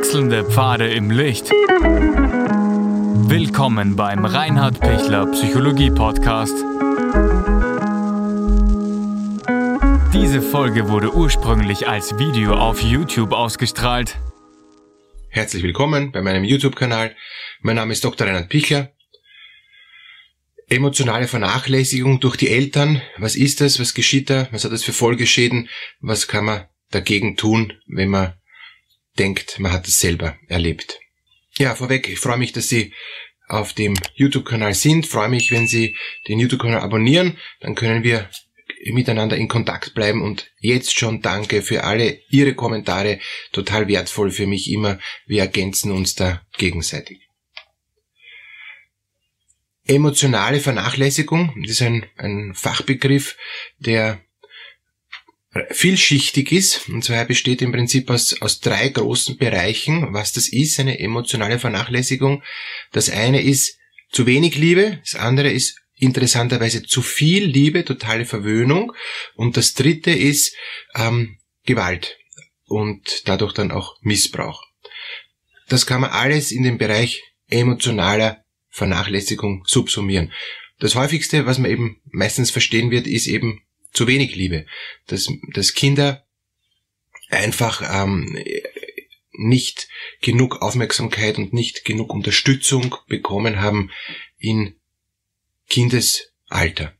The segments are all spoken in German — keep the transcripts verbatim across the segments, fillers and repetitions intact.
Wechselnde Pfade im Licht. Willkommen beim Reinhard Pichler Psychologie Podcast. Diese Folge wurde ursprünglich als Video auf YouTube ausgestrahlt. Herzlich willkommen bei meinem YouTube-Kanal. Mein Name ist Doktor Reinhard Pichler. Emotionale Vernachlässigung durch die Eltern. Was ist das? Was geschieht da? Was hat das für Folgeschäden? Was kann man dagegen tun, wenn man denkt, man hat es selber erlebt? Ja, vorweg, ich freue mich, dass Sie auf dem YouTube-Kanal sind. Ich freue mich, wenn Sie den YouTube-Kanal abonnieren. Dann können wir miteinander in Kontakt bleiben. Und jetzt schon danke für alle Ihre Kommentare. Total wertvoll für mich immer. Wir ergänzen uns da gegenseitig. Emotionale Vernachlässigung, das ist ein, ein Fachbegriff, der vielschichtig ist. Und zwar besteht im Prinzip aus, aus drei großen Bereichen, was das ist, eine emotionale Vernachlässigung. Das eine ist zu wenig Liebe, das andere ist interessanterweise zu viel Liebe, totale Verwöhnung. Und das dritte ist ähm, Gewalt und dadurch dann auch Missbrauch. Das kann man alles in den Bereich emotionaler Vernachlässigung subsumieren. Das häufigste, was man eben meistens verstehen wird, ist eben zu wenig Liebe. Dass, dass Kinder einfach ähm, nicht genug Aufmerksamkeit und nicht genug Unterstützung bekommen haben in Kindesalter.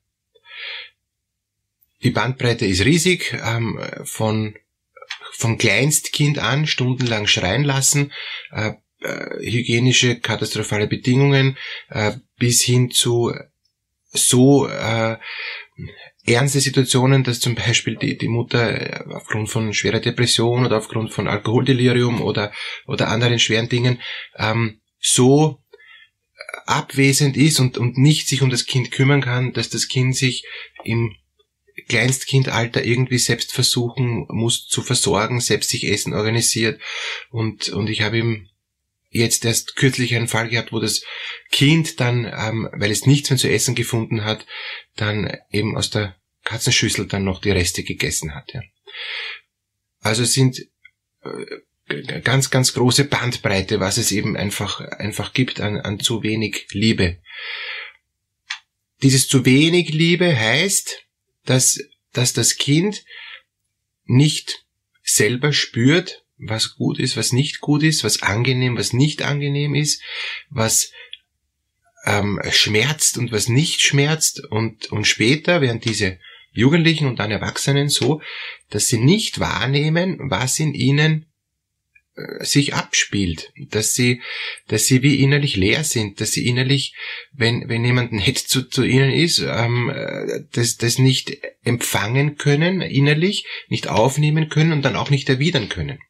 Die Bandbreite ist riesig, ähm, von vom Kleinstkind an stundenlang schreien lassen, äh, hygienische, katastrophale Bedingungen, äh, bis hin zu so äh, ernste Situationen, dass zum Beispiel die, die Mutter aufgrund von schwerer Depression oder aufgrund von Alkoholdelirium oder, oder anderen schweren Dingen ähm, so abwesend ist und, und nicht sich um das Kind kümmern kann, dass das Kind sich im Kleinstkindalter irgendwie selbst versuchen muss zu versorgen, selbst sich Essen organisiert. Und, und ich habe ihm jetzt erst kürzlich einen Fall gehabt, wo das Kind dann, ähm, weil es nichts mehr zu essen gefunden hat, dann eben aus der Katzenschüssel dann noch die Reste gegessen hat. Ja. Also es sind äh, ganz, ganz große Bandbreite, was es eben einfach, einfach gibt an, an zu wenig Liebe. Dieses zu wenig Liebe heißt, dass, dass das Kind nicht selber spürt, was gut ist, was nicht gut ist, was angenehm, was nicht angenehm ist, was ähm, schmerzt und was nicht schmerzt. Und, und später werden diese Jugendlichen und dann Erwachsenen so, dass sie nicht wahrnehmen, was in ihnen äh, sich abspielt, dass sie, dass sie wie innerlich leer sind, dass sie innerlich, wenn, wenn jemand nett zu, zu ihnen ist, ähm, das, das nicht empfangen können, innerlich, nicht aufnehmen können und dann auch nicht erwidern können.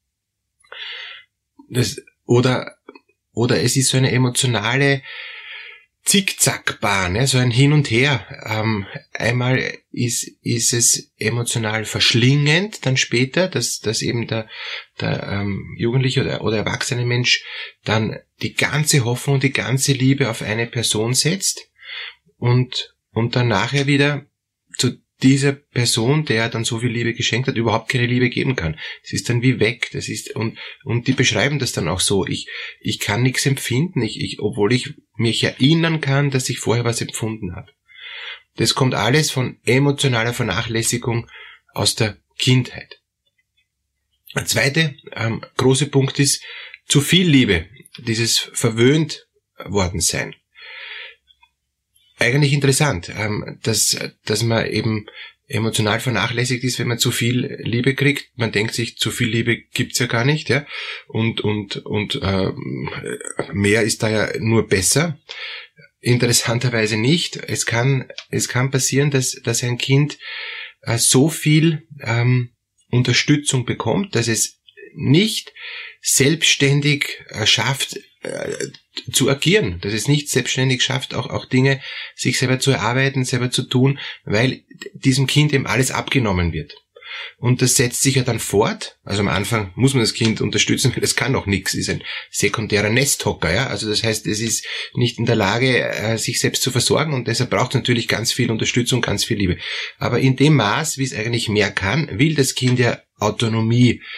Das, oder, oder es ist so eine emotionale Zickzackbahn, ja, so ein Hin und Her. Ähm, einmal ist, ist es emotional verschlingend, dann später, dass, dass eben der, der ähm, Jugendliche oder, oder erwachsene Mensch dann die ganze Hoffnung, die ganze Liebe auf eine Person setzt und, und dann nachher wieder zu dieser Person, der dann so viel Liebe geschenkt hat, überhaupt keine Liebe geben kann. Es ist dann wie weg. Das ist, und, und die beschreiben das dann auch so. Ich, ich kann nichts empfinden, ich, ich, obwohl ich mich erinnern kann, dass ich vorher was empfunden habe. Das kommt alles von emotionaler Vernachlässigung aus der Kindheit. Der zweite ähm, große Punkt ist zu viel Liebe, dieses verwöhnt worden sein. Eigentlich interessant, dass, dass man eben emotional vernachlässigt ist, wenn man zu viel Liebe kriegt. Man denkt sich, zu viel Liebe gibt's ja gar nicht, ja. Und, und, und äh, mehr ist da ja nur besser. Interessanterweise nicht. Es kann, es kann passieren, dass, dass ein Kind äh, so viel ähm, Unterstützung bekommt, dass es nicht selbstständig äh, schafft, äh, zu agieren, dass es nicht selbstständig schafft, auch, auch Dinge sich selber zu erarbeiten, selber zu tun, weil diesem Kind eben alles abgenommen wird. Und das setzt sich ja dann fort. Also am Anfang muss man das Kind unterstützen, weil das kann noch nichts, ist ein sekundärer Nesthocker, ja. Also das heißt, es ist nicht in der Lage, sich selbst zu versorgen und deshalb braucht es natürlich ganz viel Unterstützung, ganz viel Liebe. Aber in dem Maß, wie es eigentlich mehr kann, will das Kind ja Autonomie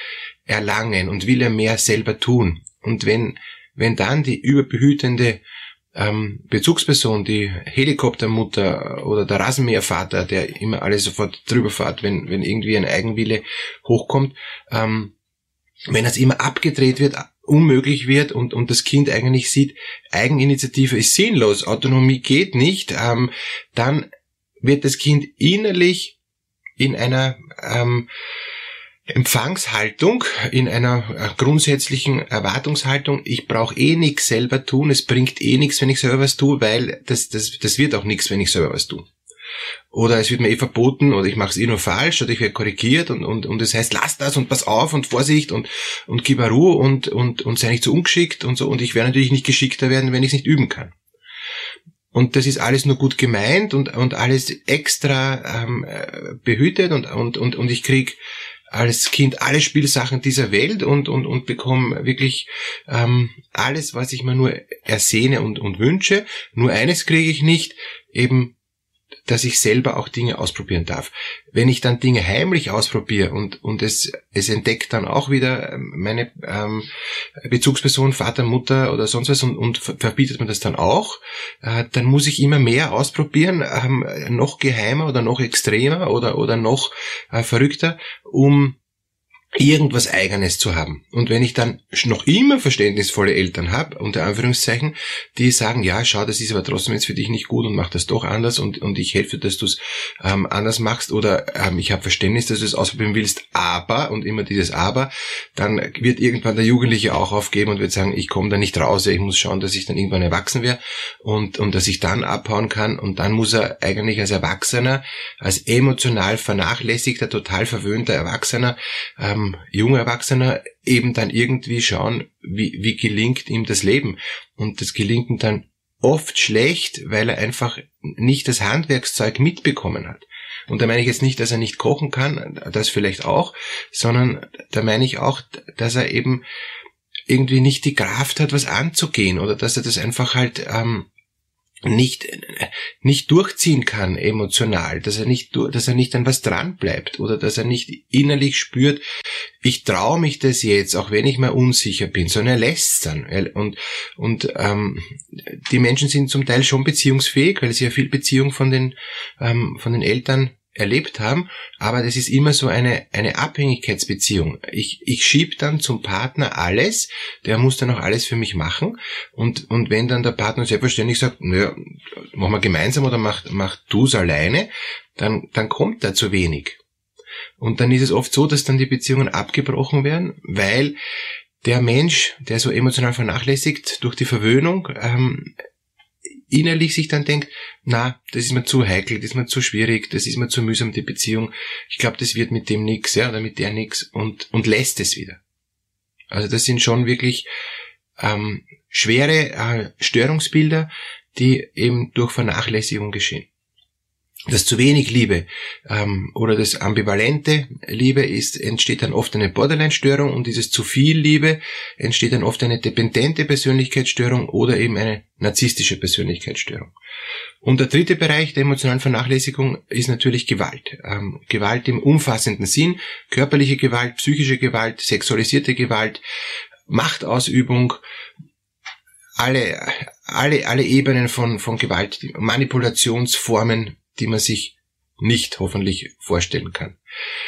erlangen und will er mehr selber tun. Und wenn, wenn dann die überbehütende ähm, Bezugsperson, die Helikoptermutter oder der Rasenmähervater, der immer alles sofort drüber fährt, wenn, wenn irgendwie ein Eigenwille hochkommt, ähm, wenn das immer abgedreht wird, unmöglich wird und, und das Kind eigentlich sieht, Eigeninitiative ist sinnlos, Autonomie geht nicht, ähm, dann wird das Kind innerlich in einer ähm, Empfangshaltung, in einer grundsätzlichen Erwartungshaltung, ich brauche eh nichts selber tun, es bringt eh nichts, wenn ich selber was tue, weil das, das, das wird auch nichts, wenn ich selber was tue. Oder es wird mir eh verboten oder ich mache es eh nur falsch oder ich werde korrigiert und und und das heißt, lass das und pass auf und Vorsicht und und gib mir Ruhe und und und sei nicht so ungeschickt und so und ich werde natürlich nicht geschickter werden, wenn ich es nicht üben kann. Und das ist alles nur gut gemeint und und alles extra ähm, behütet und und und und ich krieg als Kind alle Spielsachen dieser Welt und und und bekomme wirklich ähm, alles, was ich mir nur ersehne und und wünsche. Nur eines kriege ich nicht, eben dass ich selber auch Dinge ausprobieren darf. Wenn ich dann Dinge heimlich ausprobiere und und es es entdeckt dann auch wieder meine ähm, Bezugsperson, Vater, Mutter oder sonst was und, und verbietet man das dann auch, äh, dann muss ich immer mehr ausprobieren, ähm, noch geheimer oder noch extremer oder oder noch äh, verrückter, um irgendwas Eigenes zu haben. Und wenn ich dann noch immer verständnisvolle Eltern habe, unter Anführungszeichen, die sagen, ja, schau, das ist aber trotzdem jetzt für dich nicht gut und mach das doch anders und und ich helfe, dass du es ähm, anders machst oder ähm, ich habe Verständnis, dass du es ausprobieren willst, aber, und immer dieses aber, dann wird irgendwann der Jugendliche auch aufgeben und wird sagen, ich komme da nicht raus, ich muss schauen, dass ich dann irgendwann erwachsen werde und und dass ich dann abhauen kann und dann muss er eigentlich als Erwachsener, als emotional vernachlässigter, total verwöhnter Erwachsener, ähm, junger Erwachsener eben dann irgendwie schauen, wie, wie gelingt ihm das Leben. Und das gelingt ihm dann oft schlecht, weil er einfach nicht das Handwerkszeug mitbekommen hat. Und da meine ich jetzt nicht, dass er nicht kochen kann, das vielleicht auch, sondern da meine ich auch, dass er eben irgendwie nicht die Kraft hat, was anzugehen oder dass er das einfach halt ähm, nicht nicht durchziehen kann emotional, dass er nicht dass er nicht an was dran bleibt oder dass er nicht innerlich spürt, ich traue mich das jetzt, auch wenn ich mal unsicher bin, sondern er lässt es dann und und ähm, die Menschen sind zum Teil schon beziehungsfähig, weil sie ja viel Beziehung von den ähm, von den Eltern erlebt haben, aber das ist immer so eine eine Abhängigkeitsbeziehung. Ich ich schieb dann zum Partner alles, der muss dann auch alles für mich machen und und wenn dann der Partner selbstverständlich sagt, naja, machen wir gemeinsam oder mach mach du's alleine, dann dann kommt da zu wenig. Und dann ist es oft so, dass dann die Beziehungen abgebrochen werden, weil der Mensch, der so emotional vernachlässigt durch die Verwöhnung, ähm, innerlich sich dann denkt, na, das ist mir zu heikel, das ist mir zu schwierig, das ist mir zu mühsam, die Beziehung. Ich glaube, das wird mit dem nix, ja, oder mit der nix und und lässt es wieder. Also das sind schon wirklich ähm, schwere äh, Störungsbilder, die eben durch Vernachlässigung geschehen. Das zu wenig Liebe ähm, oder das ambivalente Liebe ist, entsteht dann oft eine Borderline-Störung und dieses zu viel Liebe entsteht dann oft eine dependente Persönlichkeitsstörung oder eben eine narzisstische Persönlichkeitsstörung. Und der dritte Bereich der emotionalen Vernachlässigung ist natürlich Gewalt. Ähm, Gewalt im umfassenden Sinn, körperliche Gewalt, psychische Gewalt, sexualisierte Gewalt, Machtausübung, alle alle alle Ebenen von von Gewalt, Manipulationsformen, die man sich nicht hoffentlich vorstellen kann.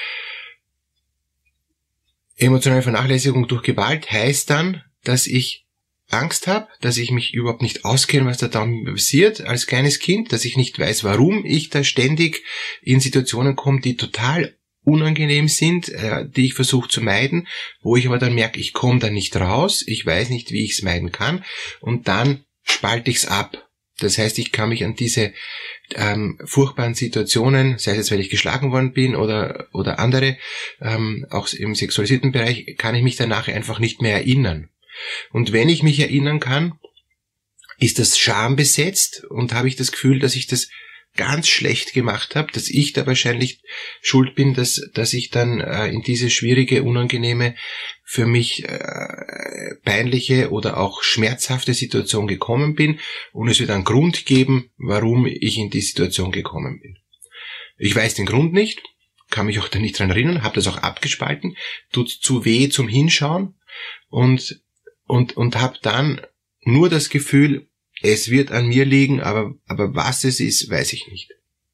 Emotionale Vernachlässigung durch Gewalt heißt dann, dass ich Angst habe, dass ich mich überhaupt nicht auskenne, was da dann passiert als kleines Kind, dass ich nicht weiß, warum ich da ständig in Situationen komme, die total unangenehm sind, äh, die ich versuche zu meiden, wo ich aber dann merke, ich komme da nicht raus, ich weiß nicht, wie ich es meiden kann und dann spalte ich es ab. Das heißt, ich kann mich an diese ähm, furchtbaren Situationen, sei es jetzt, weil ich geschlagen worden bin oder oder andere, ähm, auch im sexualisierten Bereich, kann ich mich danach einfach nicht mehr erinnern. Und wenn ich mich erinnern kann, ist das schambesetzt und habe ich das Gefühl, dass ich das ganz schlecht gemacht habe, dass ich da wahrscheinlich schuld bin, dass dass ich dann äh, in diese schwierige, unangenehme, für mich äh, peinliche oder auch schmerzhafte Situation gekommen bin und es wird einen Grund geben, warum ich in die Situation gekommen bin. Ich weiß den Grund nicht, kann mich auch da nicht dran erinnern, habe das auch abgespalten, tut zu weh zum Hinschauen und und und habe dann nur das Gefühl, es wird an mir liegen, aber aber was es ist, weiß ich nicht.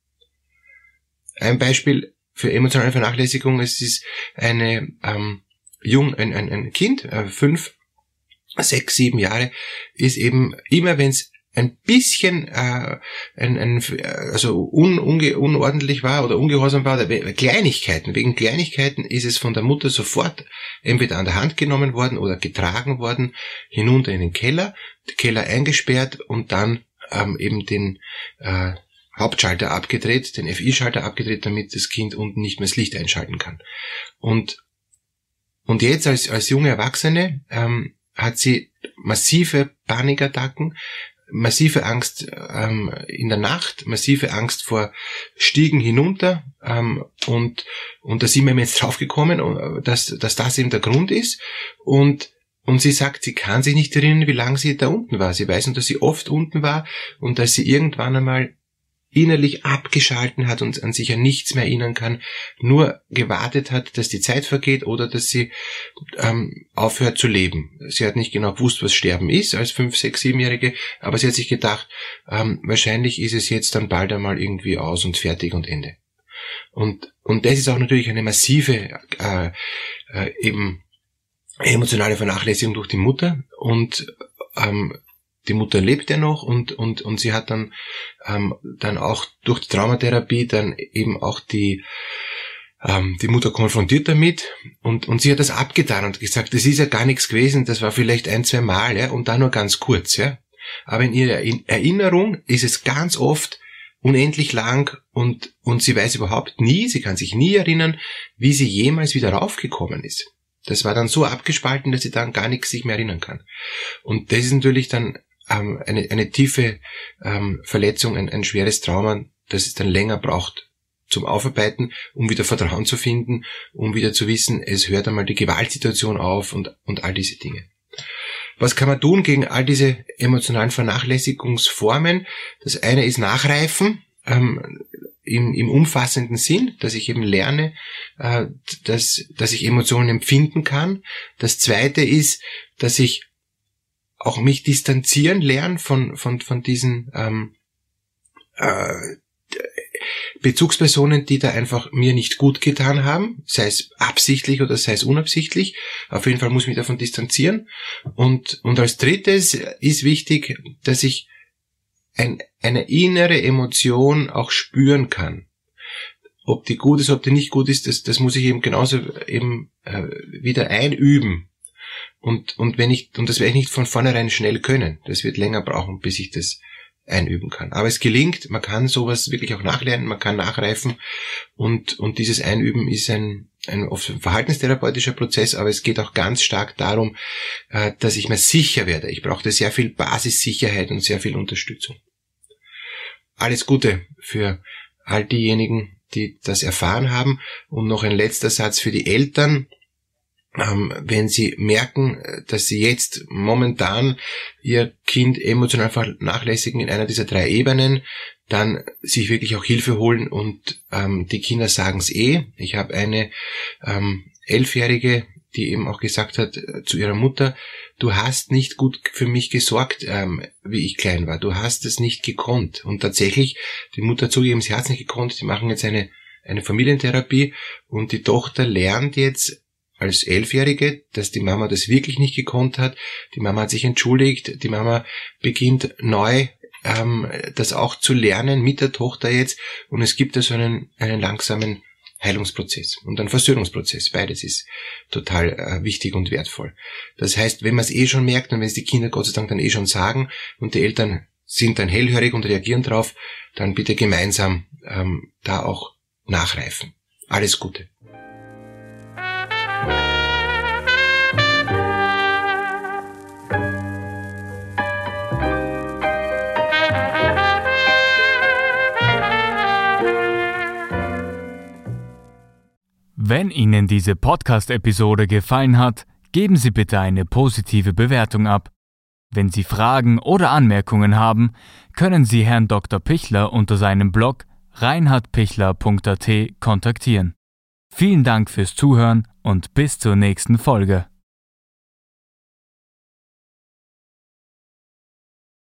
Ein Beispiel für emotionale Vernachlässigung: Es ist eine ähm, jung ein ein, ein Kind, äh, fünf, sechs, sieben Jahre, ist eben immer, wenn es ein bisschen äh, ein, ein, also un, unge, unordentlich war oder ungehorsam war, oder Kleinigkeiten, wegen Kleinigkeiten ist es von der Mutter sofort entweder an der Hand genommen worden oder getragen worden, hinunter in den Keller, den Keller eingesperrt und dann ähm, eben den äh, Hauptschalter abgedreht, den F I-Schalter abgedreht, damit das Kind unten nicht mehr das Licht einschalten kann. Und und jetzt als als junge Erwachsene ähm, hat sie massive Panikattacken, massive Angst ähm, in der Nacht, massive Angst vor Stiegen hinunter ähm, und und da sind wir jetzt draufgekommen, dass dass das eben der Grund ist und und sie sagt, sie kann sich nicht erinnern, wie lange sie da unten war. Sie weiß nur, dass sie oft unten war und dass sie irgendwann einmal innerlich abgeschalten hat und an sich an nichts mehr erinnern kann, nur gewartet hat, dass die Zeit vergeht oder dass sie ähm, aufhört zu leben. Sie hat nicht genau gewusst, was Sterben ist als fünf, sechs, siebenjährige, aber sie hat sich gedacht, ähm, wahrscheinlich ist es jetzt dann bald einmal irgendwie aus und fertig und Ende. Und und das ist auch natürlich eine massive äh, äh, eben emotionale Vernachlässigung durch die Mutter und ähm, die Mutter lebt ja noch und und und sie hat dann ähm, dann auch durch die Traumatherapie dann eben auch die ähm, die Mutter konfrontiert damit und und sie hat das abgetan und gesagt, das ist ja gar nichts gewesen, das war vielleicht ein, zwei Mal, ja, und dann nur ganz kurz, ja. Aber in ihrer Erinnerung ist es ganz oft unendlich lang und und sie weiß überhaupt nie, sie kann sich nie erinnern, wie sie jemals wieder raufgekommen ist. Das war dann so abgespalten, dass sie dann gar nichts sich mehr erinnern kann. Und das ist natürlich dann ähm, eine, eine tiefe ähm, Verletzung, ein, ein schweres Trauma, das es dann länger braucht zum Aufarbeiten, um wieder Vertrauen zu finden, um wieder zu wissen, es hört einmal die Gewaltsituation auf und, und all diese Dinge. Was kann man tun gegen all diese emotionalen Vernachlässigungsformen? Das eine ist Nachreifen, ähm, im, im umfassenden Sinn, dass ich eben lerne, äh, dass, dass ich Emotionen empfinden kann. Das zweite ist, dass ich auch mich distanzieren lerne von, von, von diesen ähm, äh, Bezugspersonen, die da einfach mir nicht gut getan haben, sei es absichtlich oder sei es unabsichtlich. Auf jeden Fall muss ich mich davon distanzieren. Und, und als drittes ist wichtig, dass ich ein, eine innere Emotion auch spüren kann. Ob die gut ist, ob die nicht gut ist, das, das muss ich eben genauso eben äh, wieder einüben. Und, und wenn ich, und das werde ich nicht von vornherein schnell können. Das wird länger brauchen, bis ich das einüben kann. Aber es gelingt, man kann sowas wirklich auch nachlernen, man kann nachreifen und, und dieses Einüben ist ein, ein oft ein verhaltenstherapeutischer Prozess, aber es geht auch ganz stark darum, äh, dass ich mir sicher werde. Ich brauchte sehr viel Basissicherheit und sehr viel Unterstützung. Alles Gute für all diejenigen, die das erfahren haben. Und noch ein letzter Satz für die Eltern. Ähm, wenn sie merken, dass sie jetzt momentan ihr Kind emotional vernachlässigen in einer dieser drei Ebenen, dann sich wirklich auch Hilfe holen und ähm, die Kinder sagen es eh. Ich habe eine ähm, Elfjährige, die eben auch gesagt hat äh, zu ihrer Mutter, du hast nicht gut für mich gesorgt, ähm, wie ich klein war. Du hast es nicht gekonnt. Und tatsächlich, die Mutter hat zugegeben, sie hat es nicht gekonnt. Die machen jetzt eine, eine Familientherapie und die Tochter lernt jetzt als Elfjährige, dass die Mama das wirklich nicht gekonnt hat. Die Mama hat sich entschuldigt. Die Mama beginnt neu ähm, das auch zu lernen mit der Tochter jetzt. Und es gibt da so einen, einen langsamen Heilungsprozess und einen Versöhnungsprozess. Beides ist total äh, wichtig und wertvoll. Das heißt, wenn man es eh schon merkt und wenn es die Kinder Gott sei Dank dann eh schon sagen und die Eltern sind dann hellhörig und reagieren drauf, dann bitte gemeinsam ähm, da auch nachreifen. Alles Gute. Wenn Ihnen diese Podcast-Episode gefallen hat, geben Sie bitte eine positive Bewertung ab. Wenn Sie Fragen oder Anmerkungen haben, können Sie Herrn Doktor Pichler unter seinem Blog reinhardpichler punkt a t kontaktieren. Vielen Dank fürs Zuhören und bis zur nächsten Folge.